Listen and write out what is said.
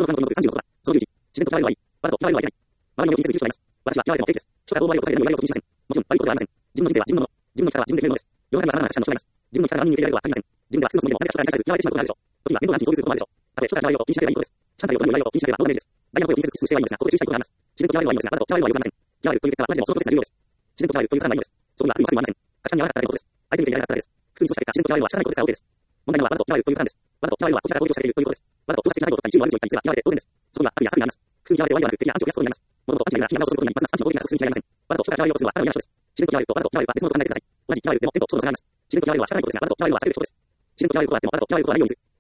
の可能性36%。その11、自然と嫌われる場合、わざと嫌われる相手に。周りの気にする必要があります。私は嫌われても平気です。人から大場合を答えるのを言われることを気にしません。もちろん、悪いことではありません。自分の人生は自分のもの。自分の生き方は自分で決めるものです。世の中には様々な価値観の人がいます。自分の生き方が何人に受け入れられるかわかりません。自分では普通のつもりでも何か人から嫌われてしまうことがあるでしょう。時には面倒な話に遭遇することもあるでしょう。たとえ人から嫌われることを気にしなければいいことです。3歳を大人に言われることを気にしなければどうでもいいです。ダイヤの声を気にせずすればいいのですが、ここで注意したいことがあります。自然と嫌われるはいいのですが、わざと嫌われるは良くありません。嫌われるという結果はマジでもそのプロセスが重要です。自然と嫌われるというからないのです。そこにはある意味悪いもありません。価値観に合わなかったらということです。相手に受け入れられなかっただけです。普通にそうした結果、自然と嫌われるは仕方ないことですが OK です。問題なのはわざと嫌われるというからです。わざと嫌われるはこちらが攻撃を仕掛けるということです。わざと挑発的な態度を取ったり、銃を悪口を言ったりすれば嫌われて当然です。そこには悪意や策にあります。普通に嫌われて終わりではなく、敵やアンチを増やすことになります。物事をアンチなら非難をすることになりますが、アンチの攻撃なら普通に嫌いません。わざと人から嫌われようとするのはただの嫌な人です。自然と嫌われるとわざと嫌われるは別物と考えてください。同じ嫌われるでも天と地との差があります。自然と嫌われるは仕方ないことですが、わざと嫌われるは避けるべきことです。自然と嫌われるは仕方ないことであってもわざと嫌われることはないようにする。